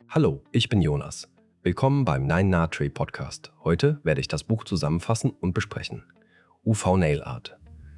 Hallo, ich bin Jonas. Willkommen beim 9 Tree Podcast. Heute werde ich das Buch zusammenfassen und besprechen. UV Nail Art.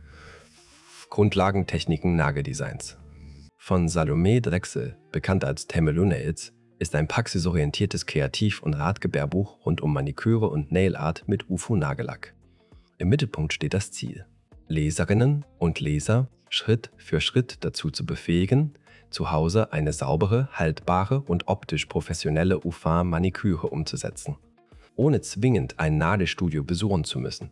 Grundlagentechniken Nageldesigns. Von Salome Drechsel, bekannt als Temelu Nails, ist ein praxisorientiertes Kreativ- und Ratgeberbuch rund um Maniküre und Nail Art mit UV-Nagellack. Im Mittelpunkt steht das Ziel, Leserinnen und Leser Schritt für Schritt dazu zu befähigen, zu Hause eine saubere, haltbare und optisch professionelle UV-Maniküre umzusetzen, ohne zwingend ein Nagelstudio besuchen zu müssen.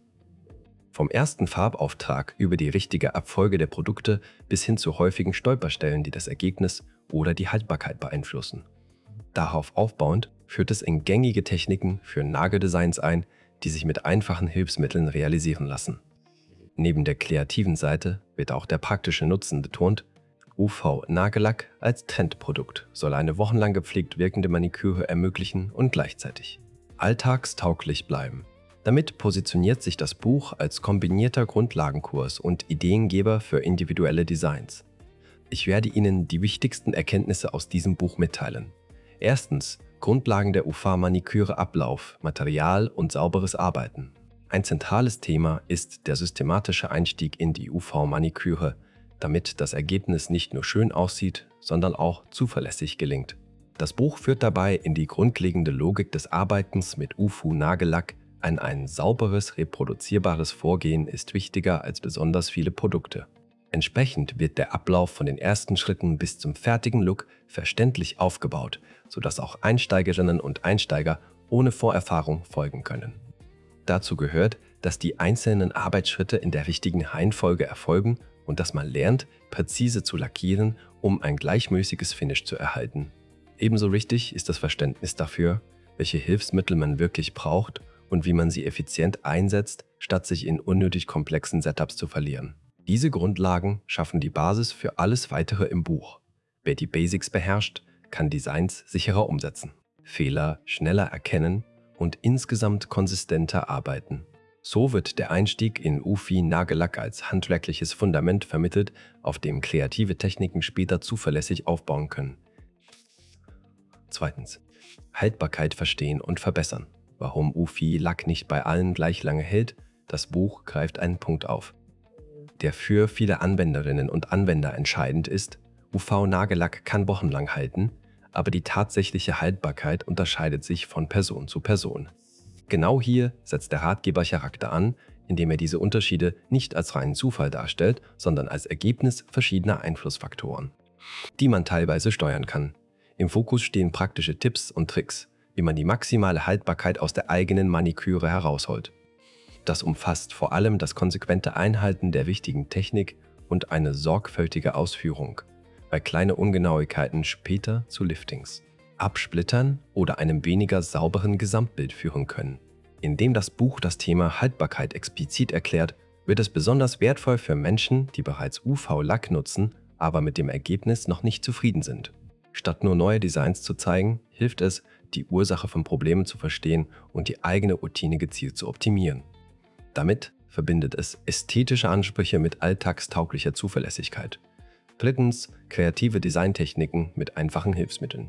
Vom ersten Farbauftrag über die richtige Abfolge der Produkte bis hin zu häufigen Stolperstellen, die das Ergebnis oder die Haltbarkeit beeinflussen. Darauf aufbauend führt es in gängige Techniken für Nageldesigns ein, die sich mit einfachen Hilfsmitteln realisieren lassen. Neben der kreativen Seite wird auch der praktische Nutzen betont. UV-Nagellack als Trendprodukt soll eine wochenlang gepflegt wirkende Maniküre ermöglichen und gleichzeitig alltagstauglich bleiben. Damit positioniert sich das Buch als kombinierter Grundlagenkurs und Ideengeber für individuelle Designs. Ich werde Ihnen die wichtigsten Erkenntnisse aus diesem Buch mitteilen. Erstens, Grundlagen der UV-Maniküre, Ablauf, Material und sauberes Arbeiten. Ein zentrales Thema ist der systematische Einstieg in die UV-Maniküre, damit das Ergebnis nicht nur schön aussieht, sondern auch zuverlässig gelingt. Das Buch führt dabei in die grundlegende Logik des Arbeitens mit UV-Nagellack. Ein sauberes, reproduzierbares Vorgehen ist wichtiger als besonders viele Produkte. Entsprechend wird der Ablauf von den ersten Schritten bis zum fertigen Look verständlich aufgebaut, sodass auch Einsteigerinnen und Einsteiger ohne Vorerfahrung folgen können. Dazu gehört, dass die einzelnen Arbeitsschritte in der richtigen Reihenfolge erfolgen und dass man lernt, präzise zu lackieren, um ein gleichmäßiges Finish zu erhalten. Ebenso wichtig ist das Verständnis dafür, welche Hilfsmittel man wirklich braucht und wie man sie effizient einsetzt, statt sich in unnötig komplexen Setups zu verlieren. Diese Grundlagen schaffen die Basis für alles Weitere im Buch. Wer die Basics beherrscht, kann Designs sicherer umsetzen, Fehler schneller erkennen und insgesamt konsistenter arbeiten. So wird der Einstieg in UV-Nagellack als handwerkliches Fundament vermittelt, auf dem kreative Techniken später zuverlässig aufbauen können. Zweitens, Haltbarkeit verstehen und verbessern. Warum UV-Lack nicht bei allen gleich lange hält, das Buch greift einen Punkt auf, der für viele Anwenderinnen und Anwender entscheidend ist. UV-Nagellack kann wochenlang halten, aber die tatsächliche Haltbarkeit unterscheidet sich von Person zu Person. Genau hier setzt der Ratgeber Charakter an, indem er diese Unterschiede nicht als reinen Zufall darstellt, sondern als Ergebnis verschiedener Einflussfaktoren, die man teilweise steuern kann. Im Fokus stehen praktische Tipps und Tricks, wie man die maximale Haltbarkeit aus der eigenen Maniküre herausholt. Das umfasst vor allem das konsequente Einhalten der wichtigen Technik und eine sorgfältige Ausführung, weil kleine Ungenauigkeiten später zu Liftings, Absplittern oder einem weniger sauberen Gesamtbild führen können. Indem das Buch das Thema Haltbarkeit explizit erklärt, wird es besonders wertvoll für Menschen, die bereits UV-Lack nutzen, aber mit dem Ergebnis noch nicht zufrieden sind. Statt nur neue Designs zu zeigen, hilft es, die Ursache von Problemen zu verstehen und die eigene Routine gezielt zu optimieren. Damit verbindet es ästhetische Ansprüche mit alltagstauglicher Zuverlässigkeit. Drittens, kreative Designtechniken mit einfachen Hilfsmitteln.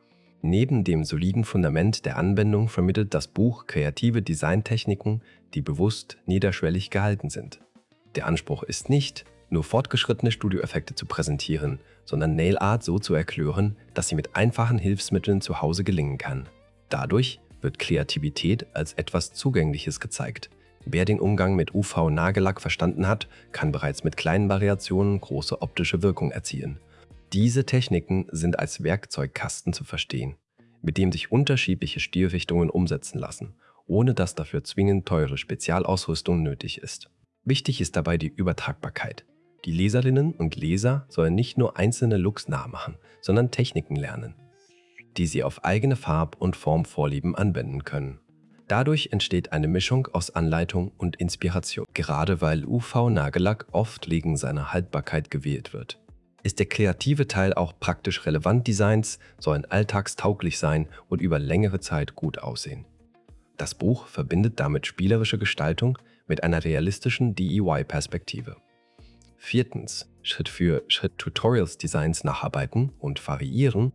Neben dem soliden Fundament der Anwendung vermittelt das Buch kreative Designtechniken, die bewusst niederschwellig gehalten sind. Der Anspruch ist nicht, nur fortgeschrittene Studioeffekte zu präsentieren, sondern Nail Art so zu erklären, dass sie mit einfachen Hilfsmitteln zu Hause gelingen kann. Dadurch wird Kreativität als etwas Zugängliches gezeigt. Wer den Umgang mit UV-Nagellack verstanden hat, kann bereits mit kleinen Variationen große optische Wirkung erzielen. Diese Techniken sind als Werkzeugkasten zu verstehen, mit dem sich unterschiedliche Stilrichtungen umsetzen lassen, ohne dass dafür zwingend teure Spezialausrüstung nötig ist. Wichtig ist dabei die Übertragbarkeit. Die Leserinnen und Leser sollen nicht nur einzelne Looks nachmachen, sondern Techniken lernen, die sie auf eigene Farb- und Formvorlieben anwenden können. Dadurch entsteht eine Mischung aus Anleitung und Inspiration, gerade weil UV-Nagellack oft wegen seiner Haltbarkeit gewählt wird. Ist der kreative Teil auch praktisch relevant, Designs sollen alltagstauglich sein und über längere Zeit gut aussehen. Das Buch verbindet damit spielerische Gestaltung mit einer realistischen DIY-Perspektive. Viertens, Schritt für Schritt Tutorials-Designs nacharbeiten und variieren.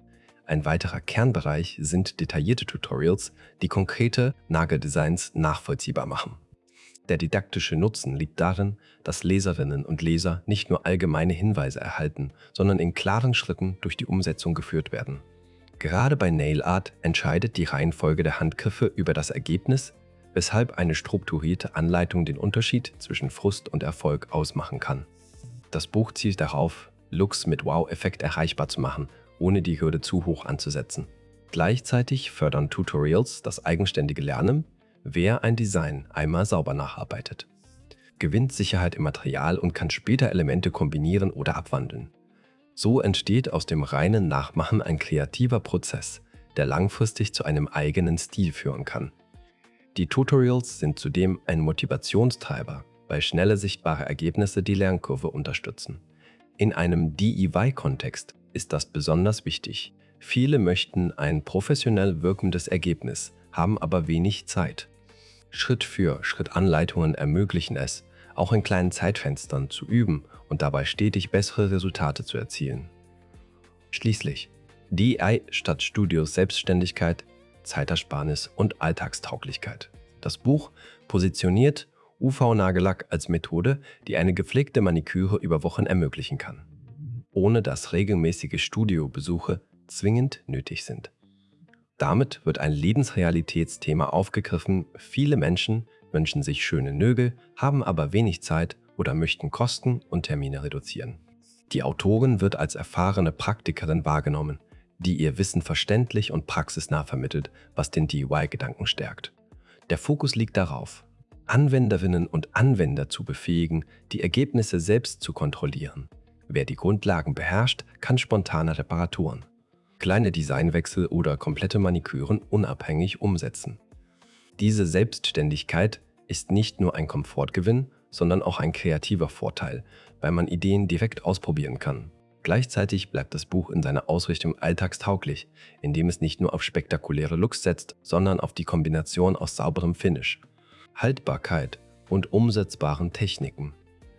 Ein weiterer Kernbereich sind detaillierte Tutorials, die konkrete Nageldesigns nachvollziehbar machen. Der didaktische Nutzen liegt darin, dass Leserinnen und Leser nicht nur allgemeine Hinweise erhalten, sondern in klaren Schritten durch die Umsetzung geführt werden. Gerade bei Nail Art entscheidet die Reihenfolge der Handgriffe über das Ergebnis, weshalb eine strukturierte Anleitung den Unterschied zwischen Frust und Erfolg ausmachen kann. Das Buch zielt darauf, Looks mit Wow-Effekt erreichbar zu machen, ohne die Hürde zu hoch anzusetzen. Gleichzeitig fördern Tutorials das eigenständige Lernen, wer ein Design einmal sauber nacharbeitet. Gewinnt Sicherheit im Material und kann später Elemente kombinieren oder abwandeln. So entsteht aus dem reinen Nachmachen ein kreativer Prozess, der langfristig zu einem eigenen Stil führen kann. Die Tutorials sind zudem ein Motivationstreiber, weil schnelle sichtbare Ergebnisse die Lernkurve unterstützen. In einem DIY-Kontext ist das besonders wichtig. Viele möchten ein professionell wirkendes Ergebnis, haben aber wenig Zeit. Schritt-für-Schritt-Anleitungen ermöglichen es, auch in kleinen Zeitfenstern zu üben und dabei stetig bessere Resultate zu erzielen. Schließlich DIY statt Studios Selbstständigkeit, Zeitersparnis und Alltagstauglichkeit. Das Buch positioniert UV-Nagellack als Methode, die eine gepflegte Maniküre über Wochen ermöglichen kann, ohne dass regelmäßige Studiobesuche zwingend nötig sind. Damit wird ein Lebensrealitätsthema aufgegriffen. Viele Menschen wünschen sich schöne Nägel, haben aber wenig Zeit oder möchten Kosten und Termine reduzieren. Die Autorin wird als erfahrene Praktikerin wahrgenommen, die ihr Wissen verständlich und praxisnah vermittelt, was den DIY-Gedanken stärkt. Der Fokus liegt darauf, Anwenderinnen und Anwender zu befähigen, die Ergebnisse selbst zu kontrollieren. Wer die Grundlagen beherrscht, kann spontane Reparaturen, kleine Designwechsel oder komplette Maniküren unabhängig umsetzen. Diese Selbstständigkeit ist nicht nur ein Komfortgewinn, sondern auch ein kreativer Vorteil, weil man Ideen direkt ausprobieren kann. Gleichzeitig bleibt das Buch in seiner Ausrichtung alltagstauglich, indem es nicht nur auf spektakuläre Looks setzt, sondern auf die Kombination aus sauberem Finish, Haltbarkeit und umsetzbaren Techniken.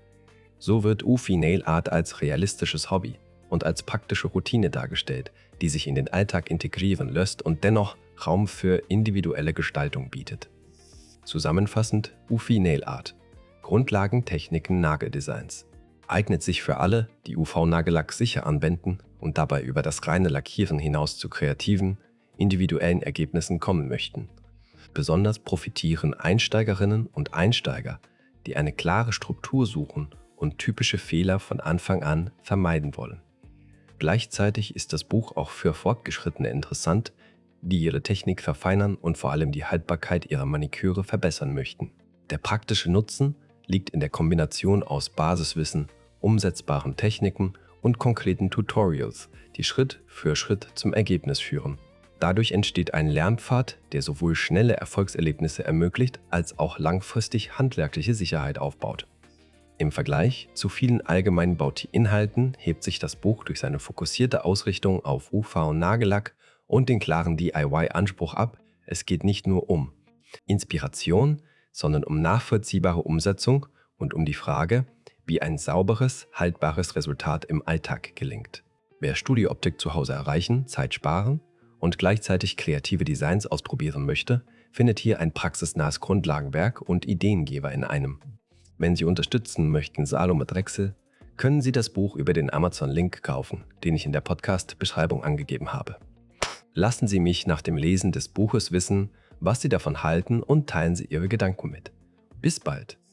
So wird UFI Nail Art als realistisches Hobby und als praktische Routine dargestellt, die sich in den Alltag integrieren lässt und dennoch Raum für individuelle Gestaltung bietet. Zusammenfassend UFI Nail Art. Grundlagen, Techniken, Nageldesigns. Eignet sich für alle, die UV-Nagellack sicher anwenden und dabei über das reine Lackieren hinaus zu kreativen, individuellen Ergebnissen kommen möchten. Besonders profitieren Einsteigerinnen und Einsteiger, die eine klare Struktur suchen und typische Fehler von Anfang an vermeiden wollen. Gleichzeitig ist das Buch auch für Fortgeschrittene interessant, die ihre Technik verfeinern und vor allem die Haltbarkeit ihrer Maniküre verbessern möchten. Der praktische Nutzen liegt in der Kombination aus Basiswissen, umsetzbaren Techniken und konkreten Tutorials, die Schritt für Schritt zum Ergebnis führen. Dadurch entsteht ein Lernpfad, der sowohl schnelle Erfolgserlebnisse ermöglicht, als auch langfristig handwerkliche Sicherheit aufbaut. Im Vergleich zu vielen allgemeinen Bauti-Inhalten hebt sich das Buch durch seine fokussierte Ausrichtung auf UV und Nagellack und den klaren DIY-Anspruch ab. Es geht nicht nur um Inspiration, sondern um nachvollziehbare Umsetzung und um die Frage, wie ein sauberes, haltbares Resultat im Alltag gelingt. Wer Studiooptik zu Hause erreichen, Zeit sparen und gleichzeitig kreative Designs ausprobieren möchte, findet hier ein praxisnahes Grundlagenwerk und Ideengeber in einem. Wenn Sie unterstützen möchten Salome Drechsel, können Sie das Buch über den Amazon-Link kaufen, den ich in der Podcast-Beschreibung angegeben habe. Lassen Sie mich nach dem Lesen des Buches wissen, was Sie davon halten und teilen Sie Ihre Gedanken mit. Bis bald!